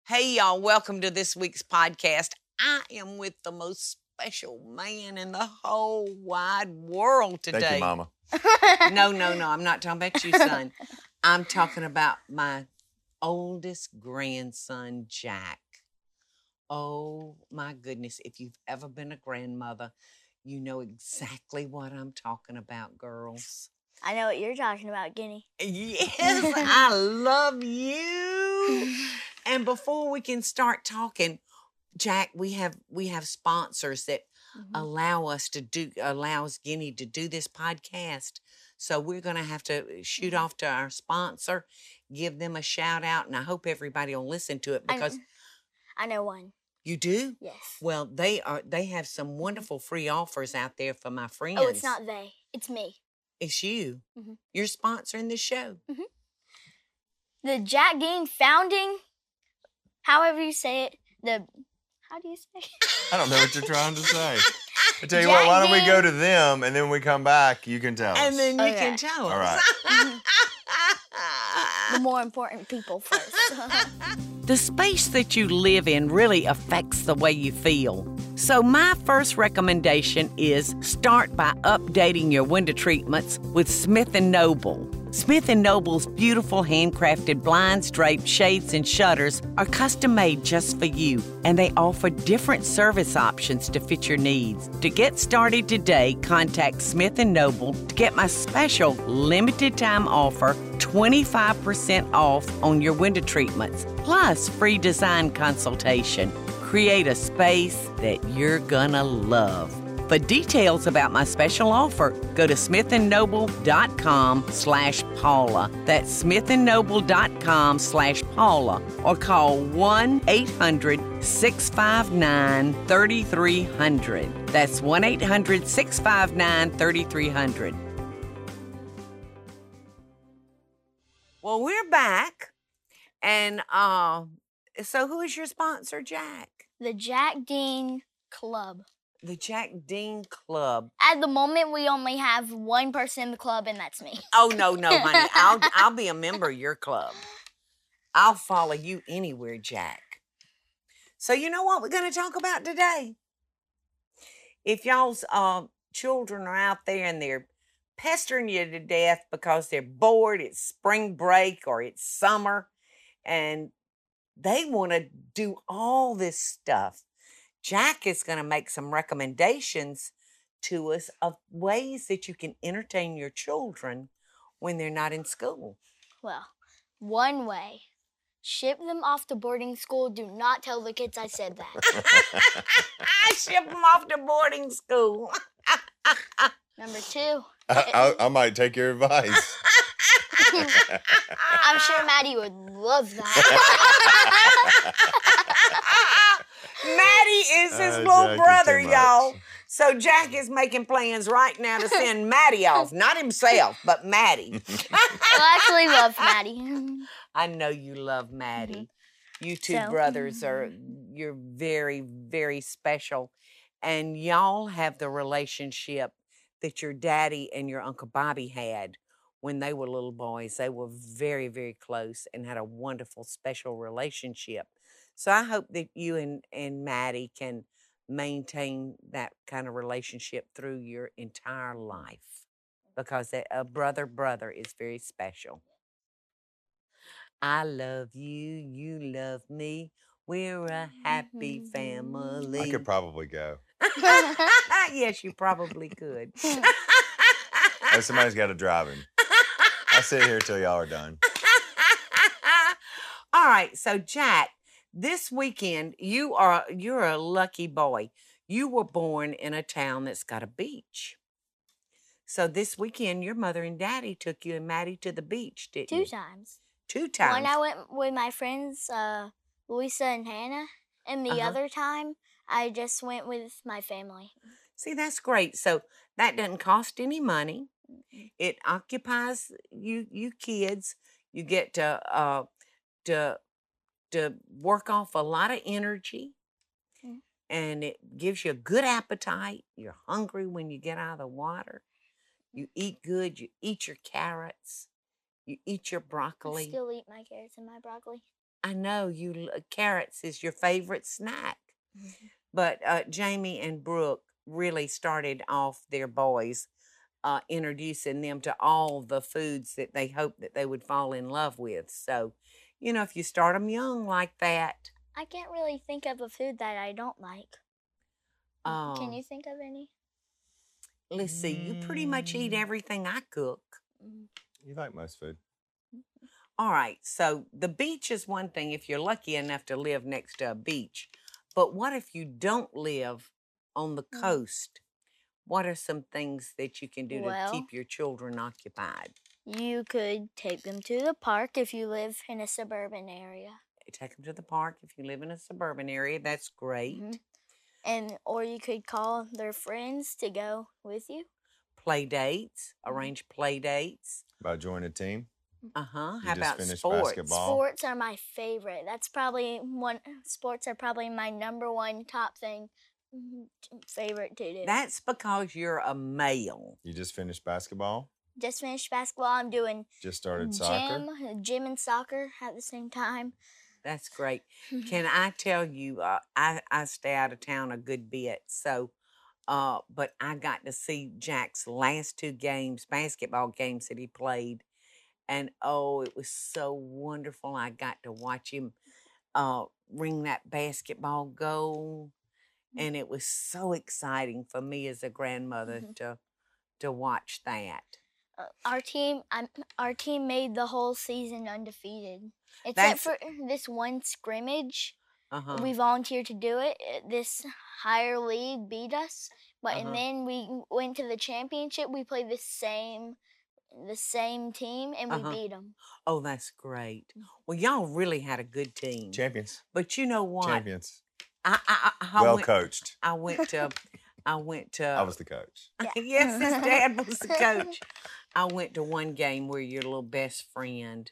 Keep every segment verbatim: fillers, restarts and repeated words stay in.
Hey, y'all, welcome to this week's podcast. I am with the most special man in the whole wide world today. Thank you, Mama. No, no, no, I'm not talking about you, son. I'm talking about my oldest grandson, Jack. Oh, my goodness. If you've ever been a grandmother, you know exactly what I'm talking about, girls. I know what you're talking about, Guinea. Yes, I love you. And before we can start talking, Jack, we have we have sponsors that mm-hmm. allow us to do allows Guinea to do this podcast. So we're gonna have to shoot off to our sponsor, give them a shout out, and I hope everybody will listen to it because I, I know one. You do? Yes. Well, they are they have some wonderful free offers out there for my friends. Oh, it's not they. It's me. It's you. Mm-hmm. You're sponsoring the show. Mm-hmm. The Jack Dean Founding, however you say it, the, how do you say it? I don't know what you're trying to say. I tell you Jack what, why don't we Dean... go to them, and then when we come back, you can tell us. And then you okay. can tell us. All right. The more important people first. The space that you live in really affects the way you feel. So my first recommendation is start by updating your window treatments with Smith and Noble. Smith and Noble's beautiful handcrafted blinds, drapes, shades, and shutters are custom made just for you, and they offer different service options to fit your needs. To get started today, contact Smith and Noble to get my special limited time offer, twenty-five percent off on your window treatments, plus free design consultation. Create a space that you're gonna love. For details about my special offer, go to smithandnoble.com slash Paula. That's smithandnoble.com slash Paula. Or call one eight hundred six five nine three three zero zero. That's one eight hundred six five nine three three zero zero. Well, we're back. And uh, so who is your sponsor, Jack? The Jack Dean Club. The Jack Dean Club. At the moment, we only have one person in the club, and that's me. Oh, no, no, honey. I'll, I'll be a member of your club. I'll follow you anywhere, Jack. So you know what we're going to talk about today? If y'all's uh, children are out there and they're pestering you to death because they're bored, it's spring break or it's summer, and they want to do all this stuff, Jack is going to make some recommendations to us of ways that you can entertain your children when they're not in school. Well, one way, ship them off to boarding school. Do not tell the kids I said that. Ship them off to boarding school. Number two. I, I, I might take your advice. I'm sure Maddie would love that. Maddie is his Uh, little Jack, brother, you're too y'all. much. So Jack is making plans right now to send Maddie off. Not himself, but Maddie. I actually love Maddie. I know you love Maddie. Mm-hmm. You two So, brothers are, you're very, very special. And y'all have the relationship that your daddy and your Uncle Bobby had when they were little boys. They were very, very close and had a wonderful, special relationship. So I hope that you and, and Maddie can maintain that kind of relationship through your entire life, because a brother brother is very special. I love you, you love me. We're a happy family. I could probably go. Yes, you probably could. Oh, somebody's got to drive him. I'll sit here till y'all are done. All right, so Jack, this weekend you are you're a lucky boy. You were born in a town that's got a beach. So this weekend, your mother and daddy took you and Maddie to the beach, didn't Two you? times. Two times. One, I went with my friends, uh, Louisa and Hannah, and the Uh-huh. other time, I just went with my family. See, that's great. So that doesn't cost any money. It occupies you, you kids. You get to uh, to to work off a lot of energy, Mm. and it gives you a good appetite. You're hungry when you get out of the water. You eat good. You eat your carrots. You eat your I broccoli. still eat my carrots and my broccoli. I know you l- carrots is your favorite snack. Mm-hmm. But uh, Jamie and Brooke really started off their boys, uh, introducing them to all the foods that they hoped that they would fall in love with. So, you know, if you start them young like that, I can't really think of a food that I don't like. um, Can you think of any? let's see, you pretty much eat Mm. everything I cook. Mm. You like most food. All right, so the beach is one thing if you're lucky enough to live next to a beach. But what if you don't live on the Mm. coast? What are some things that you can do Well- to keep your children occupied? You could take them to the park if you live in a suburban area. Take them to the park if you live in a suburban area. That's great. Mhm. And or you could call their friends to go with you. Play dates, Mhm. arrange play dates. About join a team. Uh huh. You How just about finished sports? basketball. Sports are my favorite. That's probably one. Sports are probably my number one top thing, mhm, favorite to do. That's because you're a male. You just finished basketball. Just finished basketball. I'm doing Just started soccer. gym, gym and soccer at the same time. That's great. Can I tell you, uh, I, I stay out of town a good bit. So, uh, but I got to see Jack's last two games, basketball games that he played. And oh, it was so wonderful. I got to watch him uh, ring that basketball goal. And it was so exciting for me as a grandmother Mhm. to to watch that. Uh, our team, I'm, our team made the whole season undefeated, except That's- for this one scrimmage. Uh-huh. We volunteered to do it. Uh, This higher league beat us, but Uh-huh. and then we went to the championship. We played the same, the same team, and we Uh-huh. beat them. Oh, that's great. Well, y'all really had a good team. Champions. But you know what? Champions. I, I, I, I Well went, coached. I went to, I went to. I was the coach. Yeah. Yes, his dad was the coach. I went to one game where your little best friend.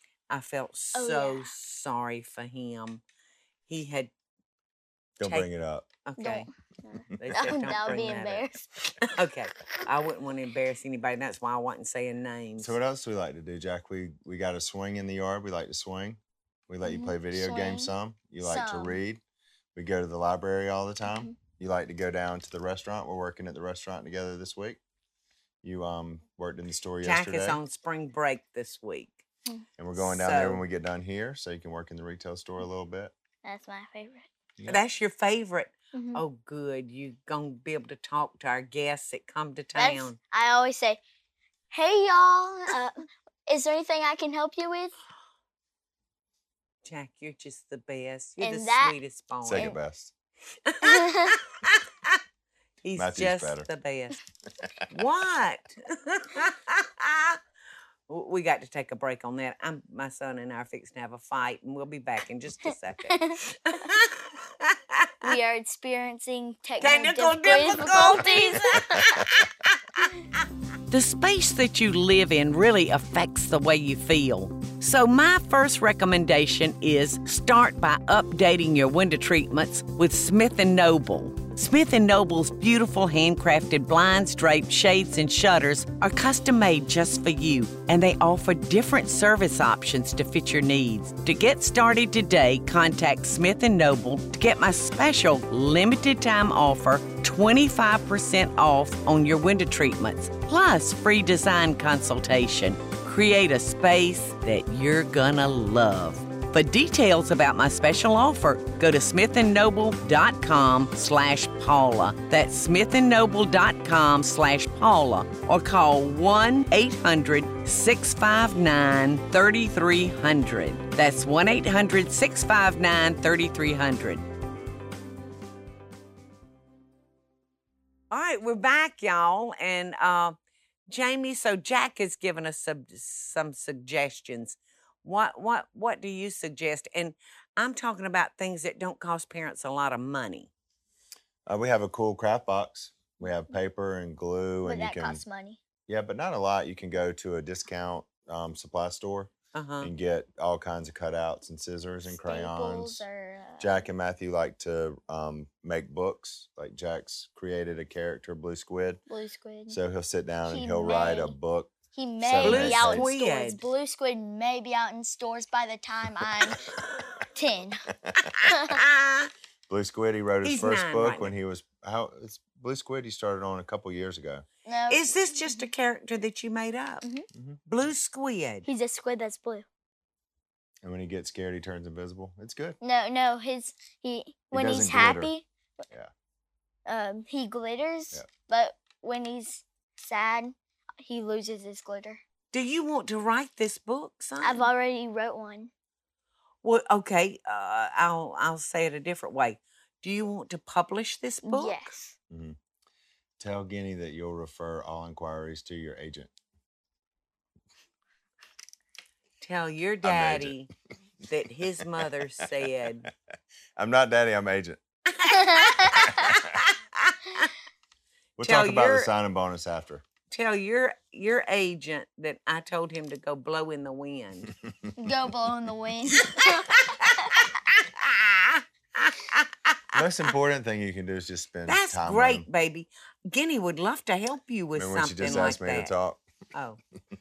I felt Oh, so yeah. sorry for him. He had Don't Take- bring it up. okay. Don't. They That said would don't that would bring be that up. embarrassing. Okay, I wouldn't want to embarrass anybody. That's why I wasn't saying names. So what else do we like to do, Jack? We we got a swing in the yard. We like to swing. We let you Mhm. play video games Swing. some. You like Some. to read. We go to the library all the time. Mhm. You like to go down to the restaurant. We're working at the restaurant together this week. You um worked in the store Jack yesterday. is on spring break this week. And we're going down there when So- we get done here, so you can work in the retail store a little bit. That's my favorite. Yeah. That's your favorite. Mhm. Oh, good. You gonna be able to talk to our guests that come to That's, town. I always say, "Hey y'all, uh, is there anything I can help you with?" Jack, you're just the best. You're And the that- sweetest boy. Second best. He's Matthew's just better. the best. What? W- we got to take a break on that. I'm my son and I are fixing to have a fight, and we'll be back in just a second. We are experiencing technical, Technical difficulties. The space that you live in really affects the way you feel. So my first recommendation is start by updating your window treatments with Smith and Noble. Smith and Noble's beautiful handcrafted blinds, drapes, shades, and shutters are custom made just for you, and they offer different service options to fit your needs. To get started today, contact Smith and Noble to get my special limited time offer, twenty-five percent off on your window treatments, plus free design consultation. Create a space that you're gonna love. For details about my special offer, go to smithandnoble.com slash Paula. That's smithandnoble.com slash Paula. Or call one eight hundred six five nine three three zero zero. That's one eight hundred six five nine three three zero zero. All right, we're back, y'all. And uh, Jamie, so Jack has given us some, some suggestions. What what what do you suggest? And I'm talking about things that don't cost parents a lot of money. Uh, we have a cool craft box. We have paper and glue, But and you that can costs money. yeah, but not a lot. You can go to a discount um, supply store Uh-huh. and get all kinds of cutouts and scissors and Staples crayons. or, uh, Jack and Matthew like to um, make books. Like Jack's created a character, Blue Squid. Blue Squid. So he'll sit down and He he'll write a may. book He may Seven, be eight out in days. stores. Blue Squid may be out in stores by the time I'm ten. Blue Squid, he wrote his He's first nine book right when now. he was how it's Blue Squid he started on a couple years ago. No, Is this just a character that you made up? Mhm. Mhm. Blue Squid. he's a squid that's blue. And when he gets scared, he turns invisible. It's good. No, no, his he when he's doesn't glitter. happy, Yeah. um, he glitters. Yeah. But when he's sad, he loses his glitter. Do you want to write this book, son? I've already wrote one. Well, okay. Uh, I'll I'll say it a different way. Do you want to publish this book? Yes. Mm-hmm. Tell Guinea that you'll refer all inquiries to your agent. Tell your daddy that his mother said. I'm not daddy, I'm agent. We'll Tell talk about your- the signing bonus after. Tell your your agent that I told him to go blow in the wind. Go blow in the wind. Most important thing you can do is just spend That's time great, with him. baby. Guinea would love to help you with Remember when she something just like asked me that. to talk? Oh,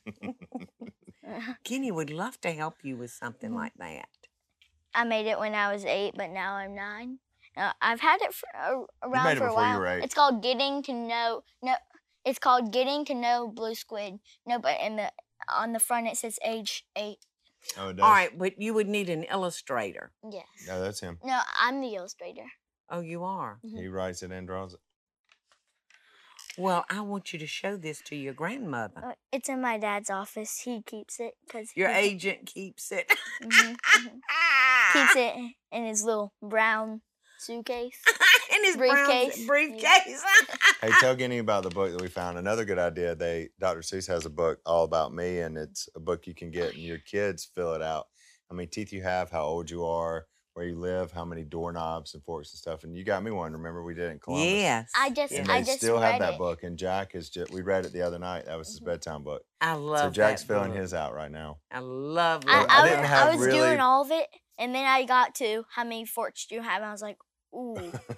Guinea would love to help you with something Mhm. like that. I made it when I was eight, but now I'm nine. Uh, I've had it for, uh, around made it for a before you while. were eight. It's called Getting to Know. No, it's called Getting to Know Blue Squid. No, but in the on the front it says age eight. Oh, it does? All right, but you would need an illustrator. Yes. No, that's him. No, I'm the illustrator. Oh, you are? Mhm. He writes it and draws it. Well, I want you to show this to your grandmother. Uh, It's in my dad's office. He keeps it because Your agent keeps it. keeps it in his little brown suitcase. In his briefcase. Briefcase. briefcase. Hey, tell Guinea about the book that we found. Another good idea. They Doctor Seuss has a book all about me, and it's a book you can get, and your kids fill it out. How many teeth you have, how old you are, where you live, how many doorknobs and forks and stuff. And you got me one. Remember we did it in Columbus. Yes. I just, And I they just still read have that it. book. And Jack is just, we read it the other night. That was his Mhm. bedtime book. I love So Jack's that filling book. his out right now. I love I, Well, that. I I, didn't was, have I was really- doing all of it, and then I got to how many forks do you have, and I was like, ooh.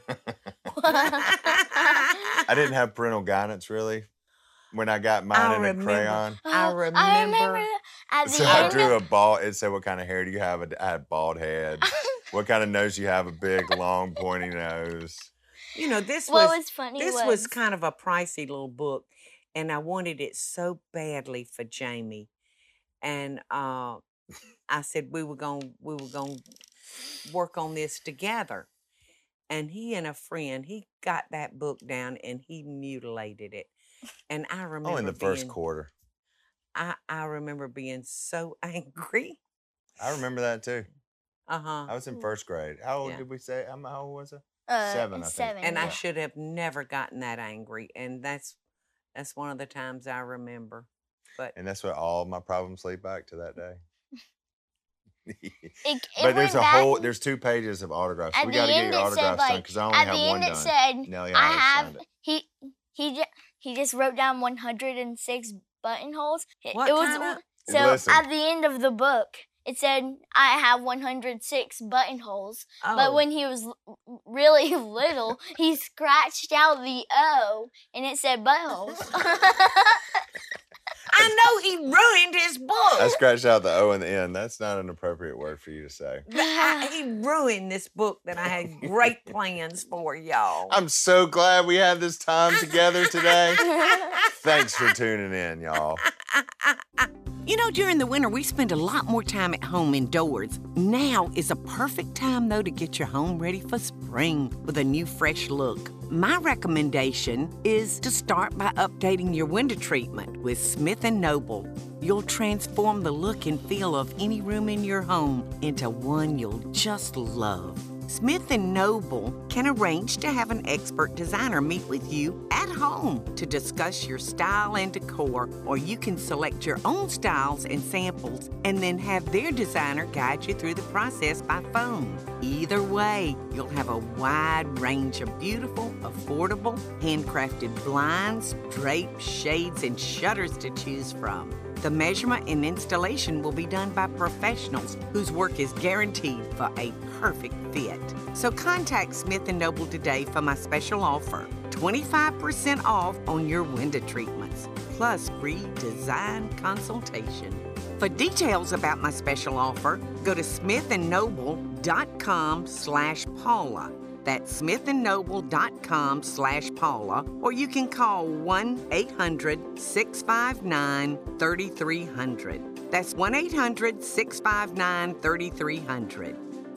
I didn't have parental guidance really when I got mine I in a remember. crayon. I Oh, remember. I remember at the So I end. drew a bald. It said, "What kind of hair do you have?" I had bald head. What kind of nose do you have? A big, long, pointy nose. You know, this what was, was funny this was, was kind of a pricey little book, and I wanted it so badly for Jamie. And uh, I said we were going we were going to work on this together. And he and a friend, he got that book down and he mutilated it. And I remember Oh, in the first being, quarter. I, I remember being so angry. I remember that too. Uh-huh. I was in first grade. How old Yeah. did we say? How how old was I? uh, seven, I think. seven, And I yeah. should have never gotten that angry. And that's that's one of the times I remember. But And that's what all my problems lead back to that day. It, it But there's went a back- whole, there's two pages of autographs. At We the got to get end your it said, autographs done like, because I only at have the one end it done. said, Nellie I Howard have signed it. he he just he just wrote down one hundred six buttonholes. It, What it was kinda- one- so Listen. at the end of the book it said I have one hundred six buttonholes. oh, But when he was l- really little, he scratched out the O and it said buttholes. I know he ruined his book. I scratched out the O in the end. That's not an appropriate word for you to say. But I- he ruined this book that I had great plans for, y'all. I'm so glad we had this time together today. Thanks for tuning in, y'all. You know, during the winter, we spend a lot more time at home indoors. Now is a perfect time, though, to get your home ready for spring with a new, fresh look. My recommendation is to start by updating your window treatment with Smith and Noble. You'll transform the look and feel of any room in your home into one you'll just love. Smith and Noble can arrange to have an expert designer meet with you at home to discuss your style and decor, or you can select your own styles and samples and then have their designer guide you through the process by phone. Either way, you'll have a wide range of beautiful, affordable, handcrafted blinds, drapes, shades, and shutters to choose from. The measurement and installation will be done by professionals whose work is guaranteed for a perfect fit. So contact Smith and Noble today for my special offer, twenty-five percent off on your window treatments. plus free design consultation. For details about my special offer, go to smithandnoble.com slash Paula. That's smithandnoble.com slash Paula, or you can call one eight hundred, six five nine, three three zero zero. That's one eight hundred, six five nine, three three zero zero.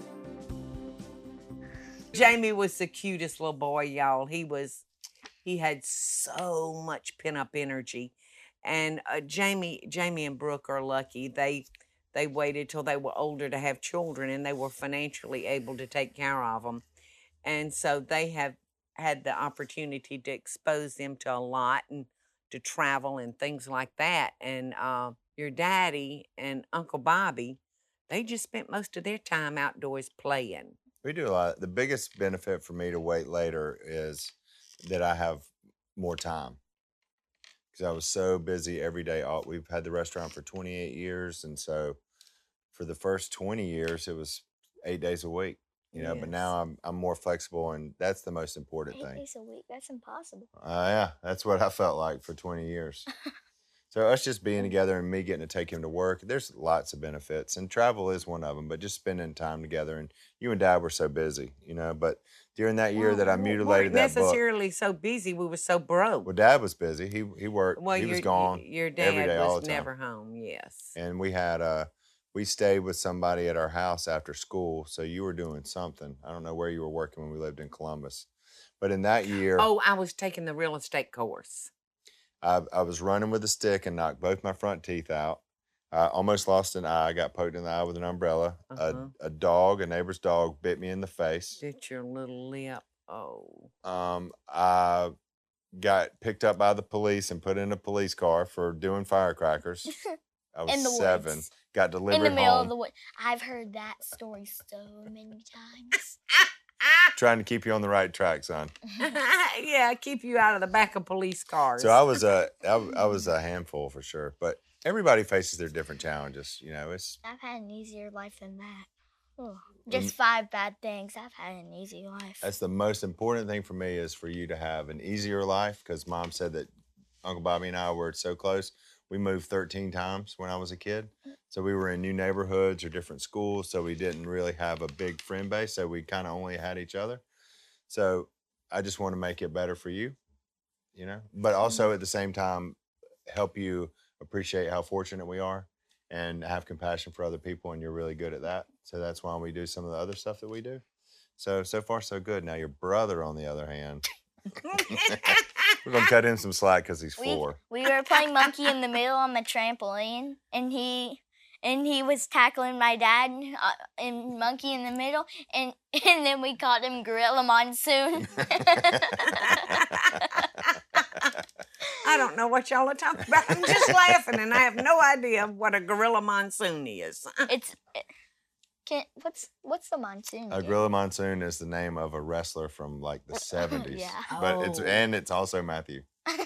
Jamie was the cutest little boy, y'all. He was, he had so much pent-up energy. And uh, Jamie, Jamie and Brooke are lucky. They, they waited till they were older to have children, and they were financially able to take care of them. And so they have had the opportunity to expose them to a lot and to travel and things like that. And uh, your daddy and Uncle Bobby, they just spent most of their time outdoors playing. We do a lot. The biggest benefit for me to wait later is that I have more time. Because I was so busy every day. All- We've had the restaurant for twenty-eight years. And so for the first twenty years, it was eight days a week. You know, Yes. but now I'm I'm more flexible, and that's the most important Eight thing. days a week. That's impossible. Uh, yeah, that's what I felt like for twenty years. So us just being together and me getting to take him to work, there's lots of benefits, and travel is one of them. But just spending time together, and you and Dad were so busy, you know. But during that year that I Well, we mutilated weren't that book, necessarily so busy. We were so broke. well, Dad was busy. He he worked. Well, he your, was gone your every dad day, all was the time. never home, yes. And we had uh we stayed with somebody at our house after school. So you were doing something. I don't know where you were working when we lived in Columbus, but in that year, Oh, I was taking the real estate course. I, I was running with a stick and knocked both my front teeth out. I almost lost an eye. I got poked in the eye with an umbrella. Uh-huh. A, a dog, a neighbor's dog, bit me in the face. Bit your little lip. Oh. Um, I got picked up by the police and put in a police car for doing firecrackers. I was In the seven. woods. Got delivered In the middle home. of the wood. I've heard that story so many times. Trying to keep you on the right track, son. Yeah, keep you out of the back of police cars. So I was a I, I was a handful for sure. But everybody faces their different challenges. You know, it's I've had an easier life than that. Oh, just five bad things. I've had an easy life. that's the most important thing for me is for you to have an easier life, because Mom said that Uncle Bobby and I were so close. We moved thirteen times when I was a kid. So we were in new neighborhoods or different schools. So we didn't really have a big friend base. So we kind of only had each other. So I just want to make it better for you, you know, but also at the same time, help you appreciate how fortunate we are and have compassion for other people. And you're really good at that. So that's why we do some of the other stuff that we do. So, so far, so good. Now your brother, on the other hand, we're going to cut him some slack because he's we, four. we were playing monkey in the middle on the trampoline, and he and he was tackling my dad uh, and monkey in the middle, and and then we called him Gorilla Monsoon. I don't know what y'all are talking about. I'm just laughing, and I have no idea what a gorilla monsoon is. It's it, can what's what's the monsoon? A again? Gorilla Monsoon is the name of a wrestler from like the seventies. Yeah. But it's Oh. and it's also Matthew.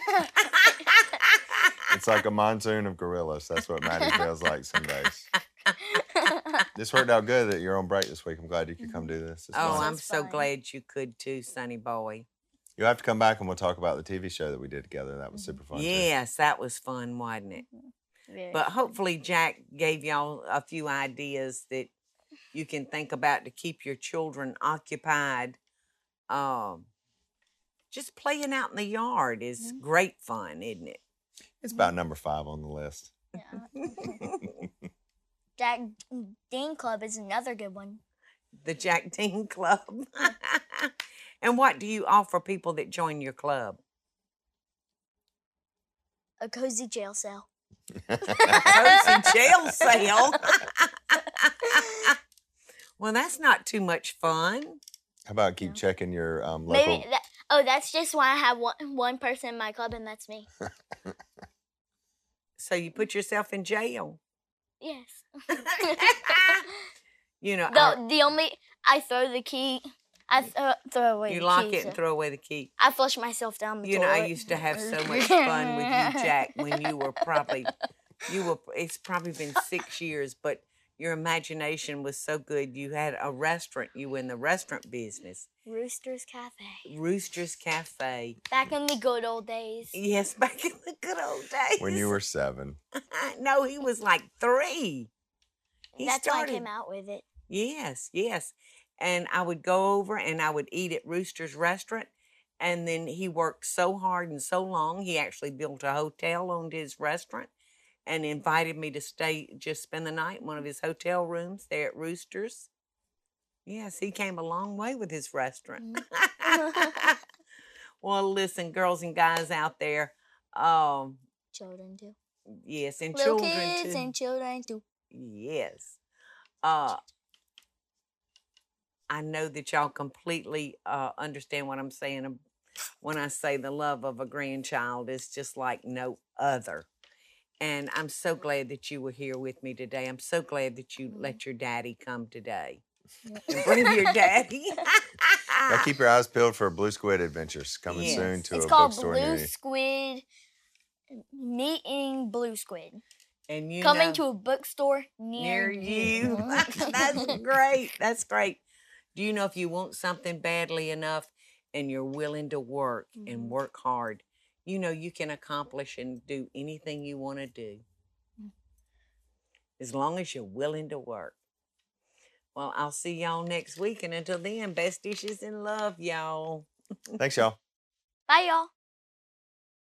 It's like a monsoon of gorillas. That's what Maddie feels like some days. This worked out good that you're on break this week. I'm glad you could come do this. It's Oh, fun. I'm That's so fun. glad you could too, Sonny boy. You'll have to come back and we'll talk about the T V show that we did together. That was super fun. too. Yes, that was fun, wasn't it? Very But fun. hopefully Jack gave y'all a few ideas that you can think about to keep your children occupied. Um, just playing out in the yard is Mhm. great fun, isn't it? It's about number five on the list. Yeah. Jack Dean Club is another good one. The Jack Dean Club. And what do you offer people that join your club? A cozy jail cell. Cozy jail sale. Well, that's not too much fun. How about keep Yeah. checking your um, local? Maybe that. Oh, that's just why I have one one person in my club, and that's me. So you put yourself in jail. Yes. You know, our- the the only I throw the key. I th- throw away you the lock key. it and so throw away the key. I flush myself down the You know, toilet. I used to have so much fun with you, Jack, when you were probably, you were, it's probably been six years, but your imagination was so good. You had a restaurant. You were in the restaurant business. Rooster's Cafe. Rooster's Cafe. Back in the good old days. Yes, back in the good old days. When you were seven. No, he was like three. He That's started. why I came out with it. Yes, yes. And I would go over and I would eat at Rooster's restaurant. And then he worked so hard and so long, he actually built a hotel on his restaurant and invited me to stay, just spend the night in one of his hotel rooms there at Rooster's. Yes, he came a long way with his restaurant. Mm-hmm. Well, listen, girls and guys out there. Um, children too. Yes, and Little children kids too. and children too. Yes. Uh, I know that y'all completely uh, understand what I'm saying when I say the love of a grandchild is just like no other. And I'm so glad that you were here with me today. I'm so glad that you let your daddy come today. And bring your daddy. Now keep your eyes peeled for Blue Squid Adventures coming Yes. soon to it's a called bookstore Blue near you. Squid. Meeting Blue Squid. And you coming know, to a bookstore near, near you. That's great. That's great. Do you know if you want something badly enough and you're willing to work mm-hmm. and work hard, you know you can accomplish and do anything you want to do. As long as you're willing to work. Well, I'll see y'all next week. And until then, best dishes and love, y'all. Thanks, y'all. Bye, y'all.